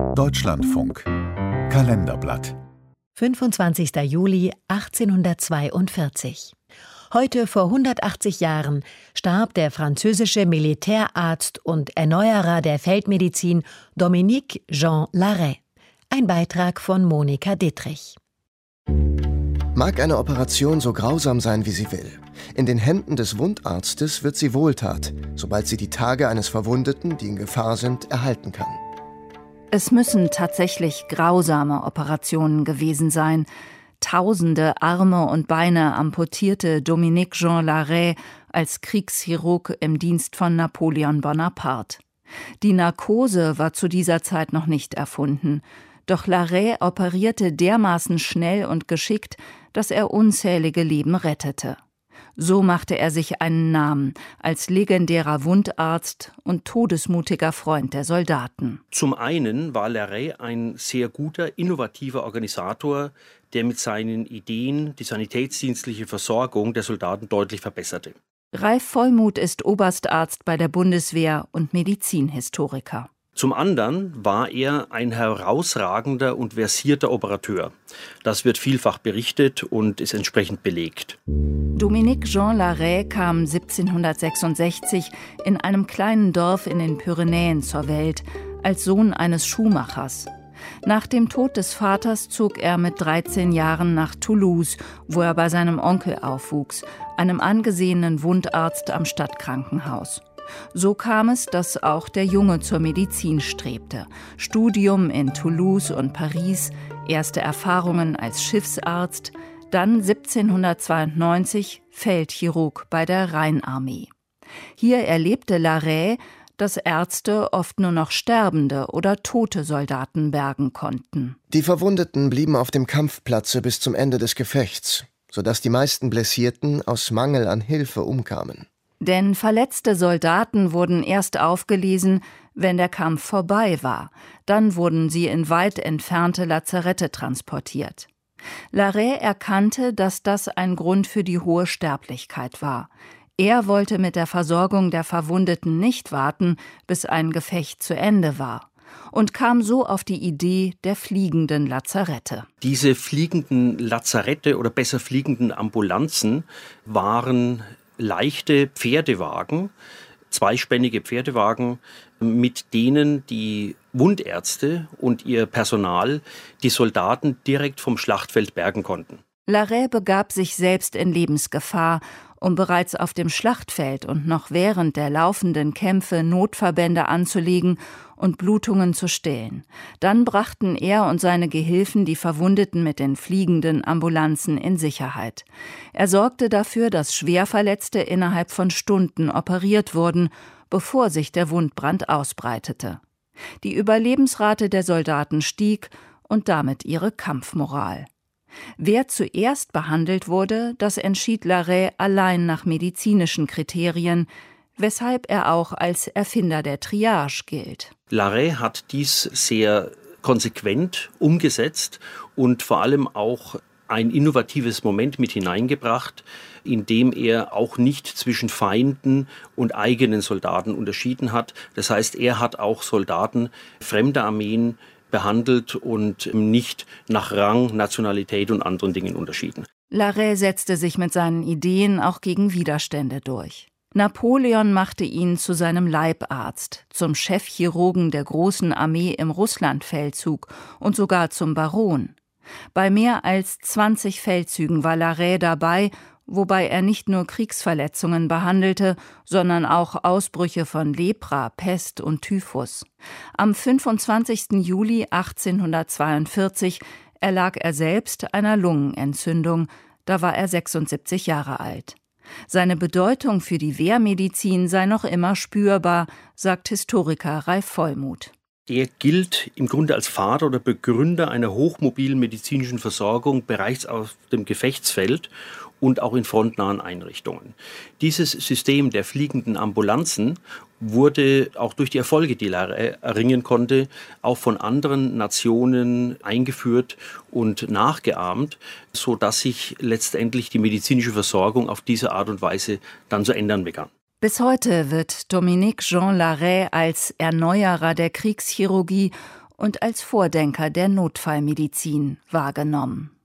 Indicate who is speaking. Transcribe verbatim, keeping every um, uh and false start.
Speaker 1: Deutschlandfunk Kalenderblatt
Speaker 2: fünfundzwanzigster Juli achtzehnhundertzweiundvierzig. Heute vor hundertachtzig Jahren starb der französische Militärarzt und Erneuerer der Feldmedizin Dominique Jean Larrey. Ein Beitrag von Monika Dittrich.
Speaker 3: Mag eine Operation so grausam sein, wie sie will. In den Händen des Wundarztes wird sie Wohltat, sobald sie die Tage eines Verwundeten, die in Gefahr sind, erhalten kann.
Speaker 4: Es müssen tatsächlich grausame Operationen gewesen sein. Tausende Arme und Beine amputierte Dominique Jean Larrey als Kriegschirurg im Dienst von Napoleon Bonaparte. Die Narkose war zu dieser Zeit noch nicht erfunden. Doch Larrey operierte dermaßen schnell und geschickt, dass er unzählige Leben rettete. So machte er sich einen Namen als legendärer Wundarzt und todesmutiger Freund der Soldaten.
Speaker 5: Zum einen war Larrey ein sehr guter, innovativer Organisator, der mit seinen Ideen die sanitätsdienstliche Versorgung der Soldaten deutlich verbesserte.
Speaker 4: Ralf Vollmuth ist Oberstarzt bei der Bundeswehr und Medizinhistoriker.
Speaker 5: Zum anderen war er ein herausragender und versierter Operateur. Das wird vielfach berichtet und ist entsprechend belegt.
Speaker 4: Dominique Jean Larrey kam siebzehnhundertsechsundsechzig in einem kleinen Dorf in den Pyrenäen zur Welt, als Sohn eines Schuhmachers. Nach dem Tod des Vaters zog er mit dreizehn Jahren nach Toulouse, wo er bei seinem Onkel aufwuchs, einem angesehenen Wundarzt am Stadtkrankenhaus. So kam es, dass auch der Junge zur Medizin strebte. Studium in Toulouse und Paris, erste Erfahrungen als Schiffsarzt, dann siebzehnhundertzweiundneunzig Feldchirurg bei der Rheinarmee. Hier erlebte Larrey, dass Ärzte oft nur noch sterbende oder tote Soldaten bergen konnten.
Speaker 3: Die Verwundeten blieben auf dem Kampfplatze bis zum Ende des Gefechts, sodass die meisten Blessierten aus Mangel an Hilfe umkamen.
Speaker 4: Denn verletzte Soldaten wurden erst aufgelesen, wenn der Kampf vorbei war. Dann wurden sie in weit entfernte Lazarette transportiert. Larrey erkannte, dass das ein Grund für die hohe Sterblichkeit war. Er wollte mit der Versorgung der Verwundeten nicht warten, bis ein Gefecht zu Ende war, und kam so auf die Idee der fliegenden Lazarette.
Speaker 5: Diese fliegenden Lazarette oder besser fliegenden Ambulanzen waren leichte Pferdewagen, zweispännige Pferdewagen, mit denen die Wundärzte und ihr Personal die Soldaten direkt vom Schlachtfeld bergen konnten.
Speaker 4: Larrey begab sich selbst in Lebensgefahr, um bereits auf dem Schlachtfeld und noch während der laufenden Kämpfe Notverbände anzulegen und Blutungen zu stillen. Dann brachten er und seine Gehilfen die Verwundeten mit den fliegenden Ambulanzen in Sicherheit. Er sorgte dafür, dass Schwerverletzte innerhalb von Stunden operiert wurden, bevor sich der Wundbrand ausbreitete. Die Überlebensrate der Soldaten stieg und damit ihre Kampfmoral. Wer zuerst behandelt wurde, das entschied Larrey allein nach medizinischen Kriterien, weshalb er auch als Erfinder der Triage gilt.
Speaker 5: Larrey hat dies sehr konsequent umgesetzt und vor allem auch ein innovatives Moment mit hineingebracht, indem er auch nicht zwischen Feinden und eigenen Soldaten unterschieden hat. Das heißt, er hat auch Soldaten fremder Armeen behandelt und nicht nach Rang, Nationalität und anderen Dingen unterschieden.
Speaker 4: Larrey setzte sich mit seinen Ideen auch gegen Widerstände durch. Napoleon machte ihn zu seinem Leibarzt, zum Chefchirurgen der großen Armee im Russlandfeldzug und sogar zum Baron. Bei mehr als zwanzig Feldzügen war Larrey dabei, wobei er nicht nur Kriegsverletzungen behandelte, sondern auch Ausbrüche von Lepra, Pest und Typhus. Am fünfundzwanzigsten Juli achtzehnhundertzweiundvierzig erlag er selbst einer Lungenentzündung, da war er sechsundsiebzig Jahre alt. Seine Bedeutung für die Wehrmedizin sei noch immer spürbar, sagt Historiker Ralf Vollmuth.
Speaker 5: Er gilt im Grunde als Vater oder Begründer einer hochmobilen medizinischen Versorgung bereits auf dem Gefechtsfeld und auch in frontnahen Einrichtungen. Dieses System der fliegenden Ambulanzen wurde auch durch die Erfolge, die er erringen konnte, auch von anderen Nationen eingeführt und nachgeahmt, sodass sich letztendlich die medizinische Versorgung auf diese Art und Weise dann zu ändern begann.
Speaker 4: Bis heute wird Dominique Jean Larrey als Erneuerer der Kriegschirurgie und als Vordenker der Notfallmedizin wahrgenommen.